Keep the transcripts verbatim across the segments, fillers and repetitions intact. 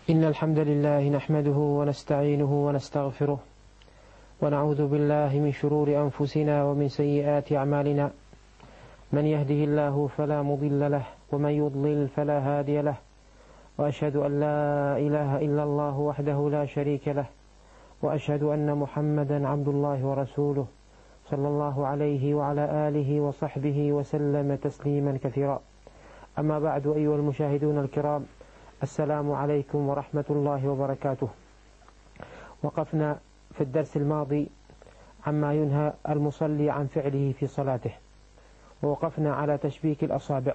إن الحمد لله نحمده ونستعينه ونستغفره ونعوذ بالله من شرور أنفسنا ومن سيئات أعمالنا. من يهده الله فلا مضل له ومن يضلل فلا هادي له، وأشهد أن لا إله إلا الله وحده لا شريك له، وأشهد أن محمدا عبد الله ورسوله صلى الله عليه وعلى آله وصحبه وسلم تسليما كثيرا. أما بعد، أيها المشاهدون الكرام، السلام عليكم ورحمة الله وبركاته. وقفنا في الدرس الماضي عما ينهى المصلي عن فعله في صلاته، ووقفنا على تشبيك الأصابع.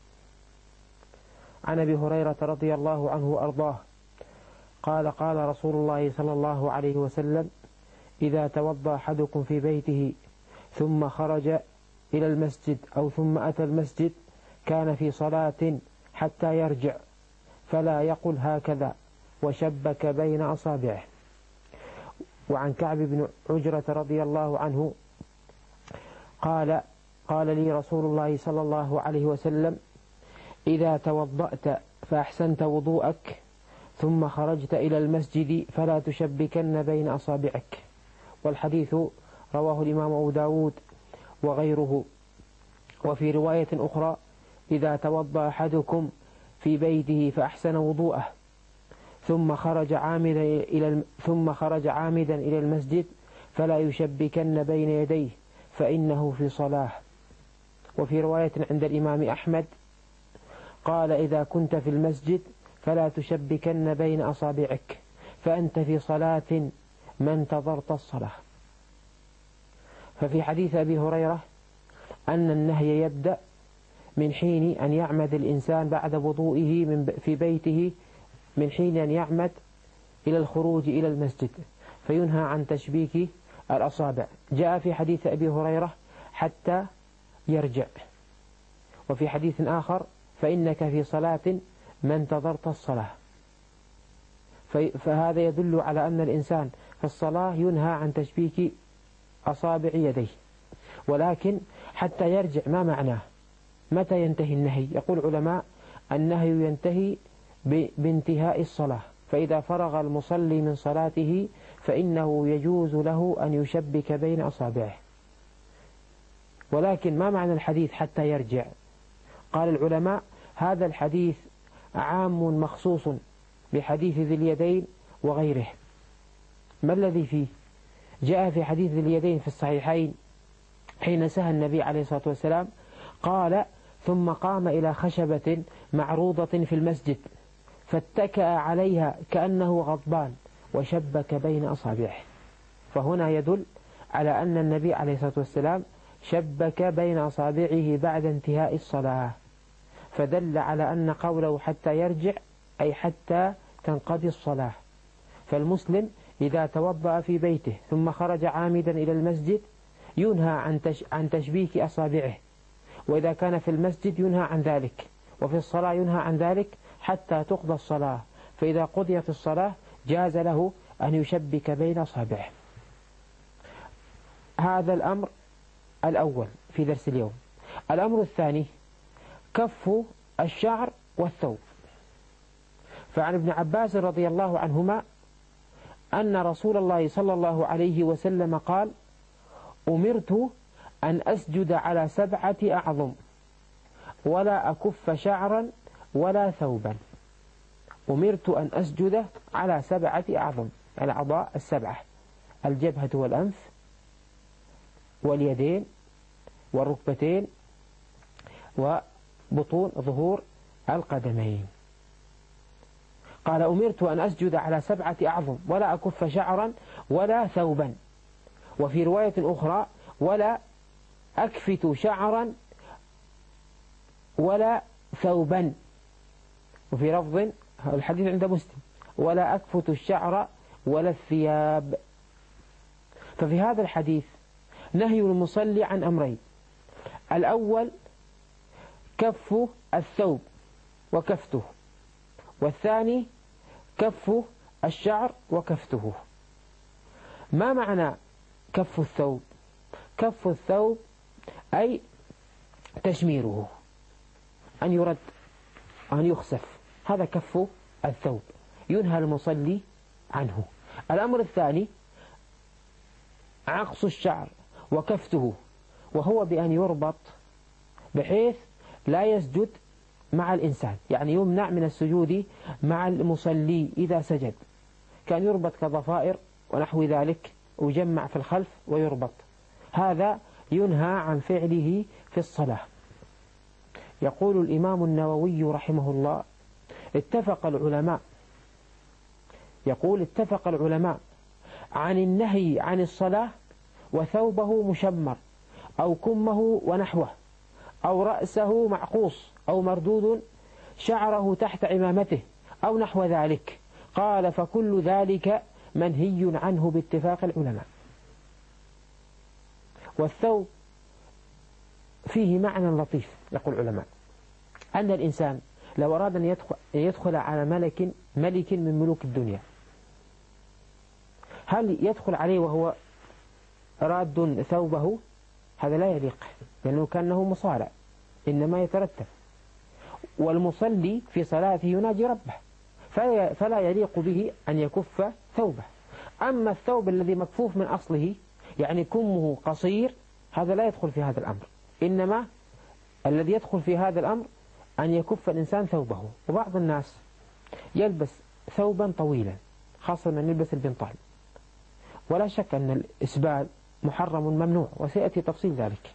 عن أبي هريرة رضي الله عنه وأرضاه قال قال رسول الله صلى الله عليه وسلم: إذا توضأ أحدكم في بيته ثم خرج إلى المسجد أو ثم أتى المسجد كان في صلاة حتى يرجع، فلا يقل هكذا وشبك بين أصابعه. وعن كعب بن عجرة رضي الله عنه قال قال لي رسول الله صلى الله عليه وسلم: إذا توضأت فأحسنت وضوءك ثم خرجت إلى المسجد فلا تشبكن بين أصابعك. والحديث رواه الإمام أبو داود وغيره. وفي رواية أخرى: إذا توضأ أحدكم في بيته فأحسن وضوءه ثم خرج عامدا إلى ثم خرج عامدا إلى المسجد فلا يشبكن بين يديه فإنه في صلاة. وفي رواية عند الإمام أحمد قال: إذا كنت في المسجد فلا تشبكن بين أصابعك فأنت في صلاة ما انتظرت الصلاة. ففي حديث أبي هريرة أن النهي يبدأ من حين أن يعمد الإنسان بعد وضوئه من في بيته، من حين أن يعمد إلى الخروج إلى المسجد، فينهى عن تشبيك الأصابع. جاء في حديث أبي هريرة حتى يرجع. وفي حديث آخر: فإنك في صلاة ما انتظرت الصلاة. فهذا يدل على أن الإنسان في الصلاة ينهى عن تشبيك أصابع يديه. ولكن حتى يرجع ما معناه؟ متى ينتهي النهي؟ يقول العلماء: النهي ينتهي بانتهاء الصلاة، فإذا فرغ المصلي من صلاته فإنه يجوز له أن يشبك بين أصابعه. ولكن ما معنى الحديث حتى يرجع؟ قال العلماء: هذا الحديث عام مخصوص بحديث ذي اليدين وغيره. ما الذي فيه؟ جاء في حديث ذي اليدين في الصحيحين حين سهى النبي عليه الصلاة والسلام قال: ثم قام إلى خشبة معروضة في المسجد فاتكأ عليها كأنه غضبان وشبك بين أصابعه. فهنا يدل على أن النبي عليه الصلاة والسلام شبك بين أصابعه بعد انتهاء الصلاة، فدل على أن قوله حتى يرجع أي حتى تنقضي الصلاة. فالمسلم إذا توضأ في بيته ثم خرج عامدا إلى المسجد ينهى عن عن تشبيك أصابعه، وإذا كان في المسجد ينهى عن ذلك، وفي الصلاة ينهى عن ذلك حتى تقضى الصلاة. فإذا قضيت الصلاة جاز له أن يشبك بين أصابعه. هذا الأمر الأول في درس اليوم. الأمر الثاني: كف الشعر والثوب. فعن ابن عباس رضي الله عنهما أن رسول الله صلى الله عليه وسلم قال: أمرت أن أسجد على سبعة أعظم ولا أكف شعرا ولا ثوبا. أمرت أن أسجد على سبعة أعظم، الأعضاء السبعة: الجبهة والأنف واليدين والركبتين وبطون ظهور القدمين. قال: أمرت أن أسجد على سبعة أعظم ولا أكف شعرا ولا ثوبا. وفي رواية أخرى: ولا أكفت شعرا ولا ثوبا. وفي لفظ الحديث عند مسلم: ولا أكفت الشعر ولا الثياب. ففي هذا الحديث نهي المصلي عن أمرين: الأول كف الثوب وكفته، والثاني كف الشعر وكفته. ما معنى كف الثوب؟ كف الثوب أي تشميره، أن يرد أن يخسف، هذا كف الثوب. ينهى المصلي عنه. الأمر الثاني عقص الشعر وكفته، وهو بأن يربط بحيث لا يسجد مع الإنسان، يعني يمنع من السجود مع المصلي إذا سجد، كان يربط كضفائر ونحو ذلك ويجمع في الخلف ويربط، هذا ينهى عن فعله في الصلاة. يقول الإمام النووي رحمه الله اتفق العلماء يقول اتفق العلماء عن النهي عن الصلاة وثوبه مشمر أو كمه ونحوه أو رأسه معقوص أو مردود شعره تحت عمامته أو نحو ذلك. قال فكل ذلك منهي عنه باتفاق العلماء. والثوب فيه معنى لطيف، يقول العلماء أن الإنسان لو أراد أن يدخل, يدخل على ملك ملك من ملوك الدنيا، هل يدخل عليه وهو راد ثوبه؟ هذا لا يليق، لأنه كأنه مصارع، إنما يترتب. والمصلي في صلاته يناجي ربه، فلا يليق به أن يكف ثوبه. أما الثوب الذي مكفوف من أصله، يعني كمه قصير، هذا لا يدخل في هذا الأمر، إنما الذي يدخل في هذا الأمر أن يكف الإنسان ثوبه. وبعض الناس يلبس ثوبا طويلا، خاصة من يلبس البنطال، ولا شك أن الإسبال محرم ممنوع، وسيأتي تفصيل ذلك.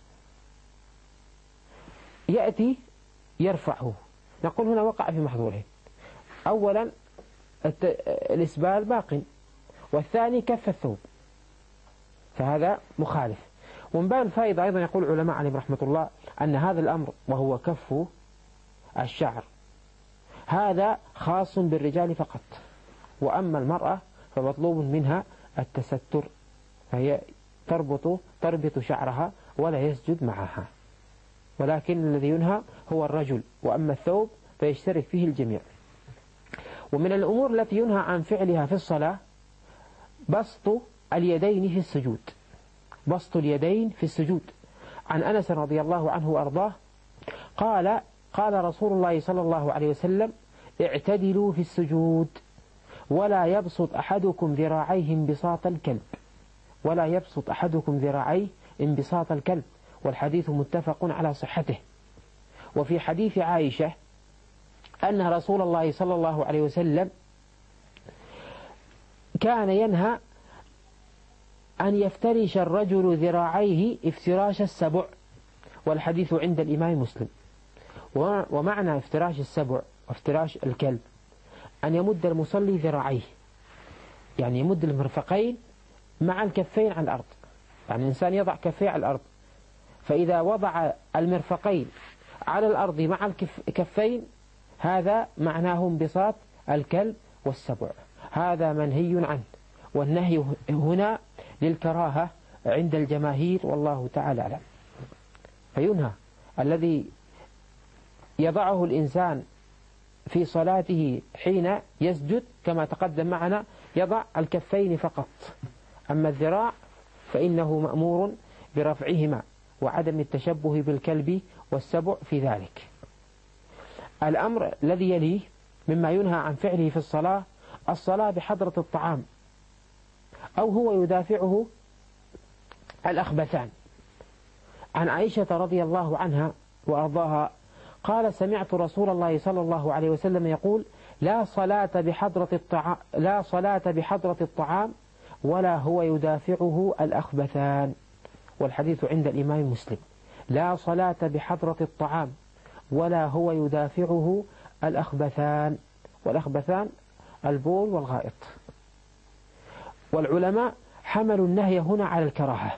يأتي يرفعه، نقول هنا وقع في محظوره. أولا الإسبال باق، والثاني كف الثوب، فهذا مخالف. ومن باب الفائدة أيضا يقول العلماء عليهم رحمة الله أن هذا الأمر وهو كف الشعر هذا خاص بالرجال فقط، وأما المرأة فمطلوب منها التستر، فهي تربط تربط شعرها ولا يسجد معها، ولكن الذي ينهى هو الرجل، وأما الثوب فيشترك فيه الجميع. ومن الأمور التي ينهى عن فعلها في الصلاة بسط اليدين في السجود، بسط اليدين في السجود. عن أنس رضي الله عنه وأرضاه قال قال رسول الله صلى الله عليه وسلم اعتدلوا في السجود ولا يبسط أحدكم ذراعيه انبساط الكلب، ولا يبسط أحدكم ذراعيه انبساط الكلب، والحديث متفق على صحته. وفي حديث عائشة أن رسول الله صلى الله عليه وسلم كان ينهى أن يفترش الرجل ذراعيه افتراش السبع، والحديث عند الإمام مسلم. ومعنى افتراش السبع وافتراش الكلب أن يمد المصلي ذراعيه، يعني يمد المرفقين مع الكفين على الأرض، يعني الإنسان يضع كفيه على الأرض، فإذا وضع المرفقين على الأرض مع الكفين هذا معناه انبساط الكلب والسبع، هذا منهي عنه. والنهي هنا للكراهة عند الجماهير والله تعالى أعلم. فينهى الذي يضعه الإنسان في صلاته حين يسجد كما تقدم معنا يضع الكفين فقط، أما الذراع فإنه مأمور برفعهما وعدم التشبه بالكلب والسبع في ذلك. الأمر الذي يليه مما ينهى عن فعله في الصلاة الصلاة بحضرة الطعام أو هو يدافعه الأخبثان. عن عائشة رضي الله عنها وأرضاها قال سمعت رسول الله صلى الله عليه وسلم يقول لا صلاة بحضرة الطعام لا صلاة بحضرة الطعام ولا هو يدافعه الأخبثان، والحديث عند الإمام مسلم. لا صلاة بحضرة الطعام ولا هو يدافعه الأخبثان، والأخبثان البول والغائط. والعلماء حملوا النهي هنا على الكراهة،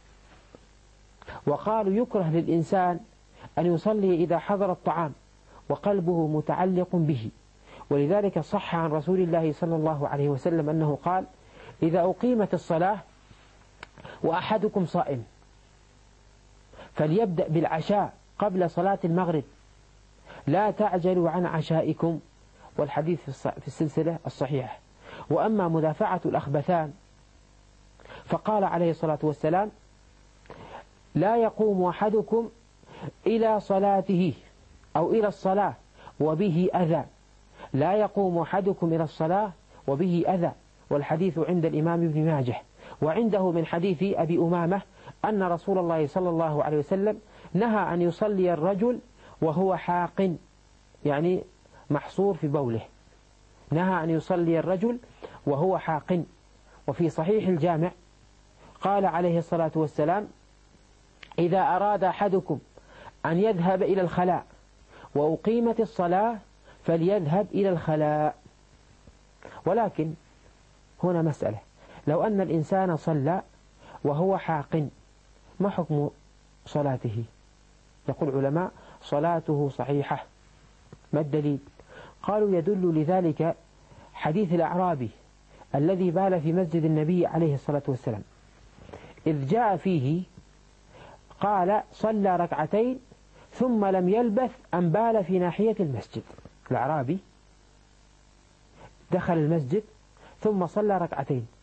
وقالوا يكره للإنسان أن يصلي إذا حضر الطعام وقلبه متعلق به، ولذلك صح عن رسول الله صلى الله عليه وسلم أنه قال إذا أقيمت الصلاة وأحدكم صائم فليبدأ بالعشاء قبل صلاة المغرب، لا تعجلوا عن عشائكم، والحديث في السلسلة الصحيحة. وأما مدافعة الأخبثان فقال عليه الصلاة والسلام لا يقوم أحدكم إلى صلاته أو إلى الصلاة وبه أذى لا يقوم أحدكم إلى الصلاة وبه أذى. والحديث عند الإمام ابن ماجه، وعنده من حديث أبي أمامة أن رسول الله صلى الله عليه وسلم نهى أن يصلي الرجل وهو حاق، يعني محصور في بوله، نهى أن يصلي الرجل وهو حاق. وفي صحيح الجامع قال عليه الصلاة والسلام: إذا أراد أحدكم أن يذهب إلى الخلاء وأقيمت الصلاة فليذهب إلى الخلاء. ولكن هنا مسألة: لو أن الإنسان صلى وهو حاق ما حكم صلاته؟ يقول العلماء: صلاته صحيحة. ما الدليل؟ قالوا: يدل لذلك حديث الأعرابي الذي بال في مسجد النبي عليه الصلاة والسلام، إذ جاء فيه قال: صلى ركعتين ثم لم يلبث أن بال في ناحية المسجد. الأعرابي دخل المسجد ثم صلى ركعتين